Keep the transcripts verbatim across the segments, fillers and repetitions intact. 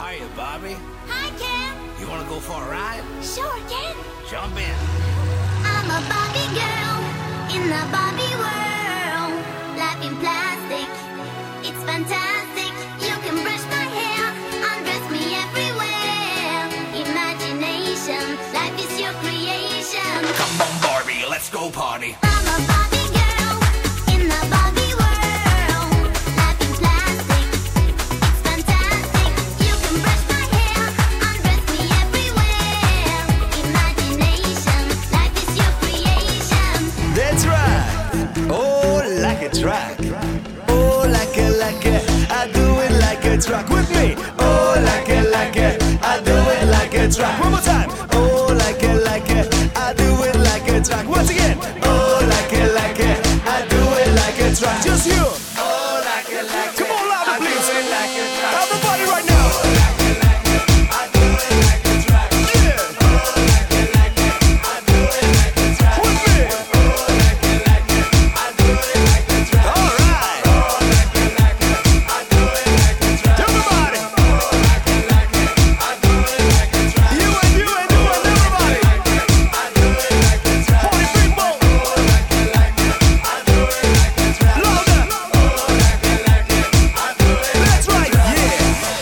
are you, Bobby? Hi, Ken. You want to go for a ride? Sure, Ken. Jump in. I'm a Barbie girl in the Barbie world. Life in plastic, it's fantastic. You can brush my hair, undress me everywhere. Imagination, life is your creation. Come on, Barbie, let's go party. I'm a Barbie girl in the Barbie world. Life in plastic, it's fantastic. You can brush my hair, undress me everywhere. Imagination, life is your creation. That's right. Oh, like a track. Oh, like a, like a. I do it like a track with me. Oh, like a, like a. I do it like a track. One more time. Oh, like a, like a. I do it like a track. Once again. Oh, like a, like a. I do it like a track. Just you. Oh, like a, like a. Come on, louder, please. I do it like a track. Everybody right now. Oh, like a, like a. I do it like a track. Yeah. Oh, like a, like a. I do it like a track. With me. Oh, like a, like a. I do it like a track. All right. Oh, like a, like a. I do it like a track. Everybody. Oh, like a, like a. I do it like a track. You and you and you and everybody. I do it like a track. Party people. Oh, like a, like a. I do it like a track. Louder. Oh, like a, like a. I do it. That's right. Yeah.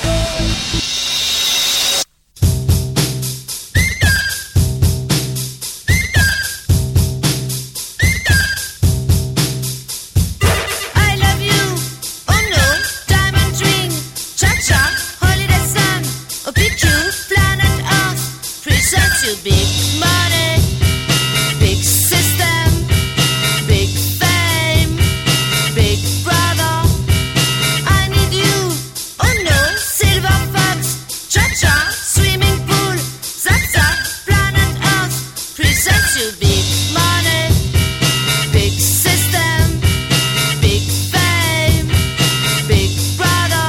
I love you, oh no, diamond ring, cha-cha, holiday sun, a picture, planet Earth, presents you big money, big system, big fame, big brother. I need you, oh no, silver fox, cha-cha, swimming pool, zap-zap, planet Earth, presents you big money, big system, big fame, big brother.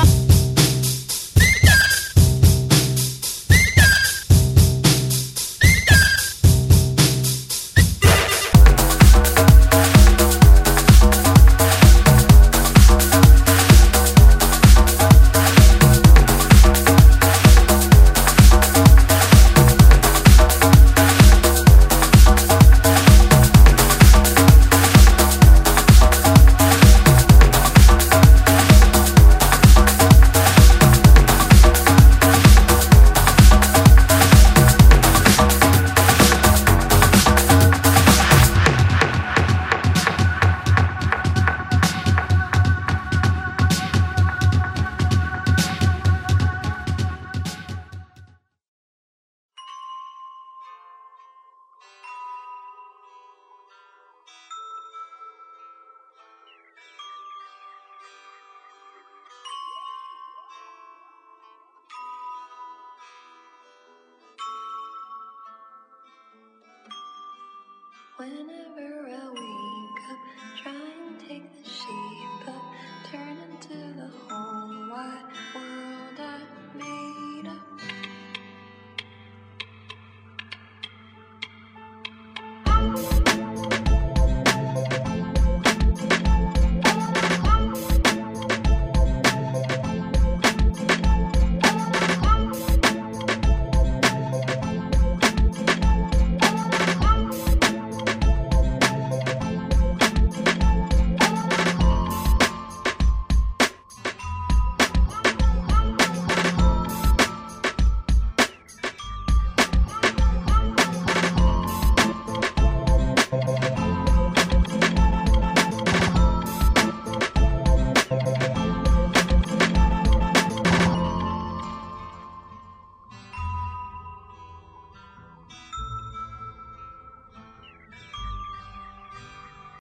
Whenever I wake up, try and take the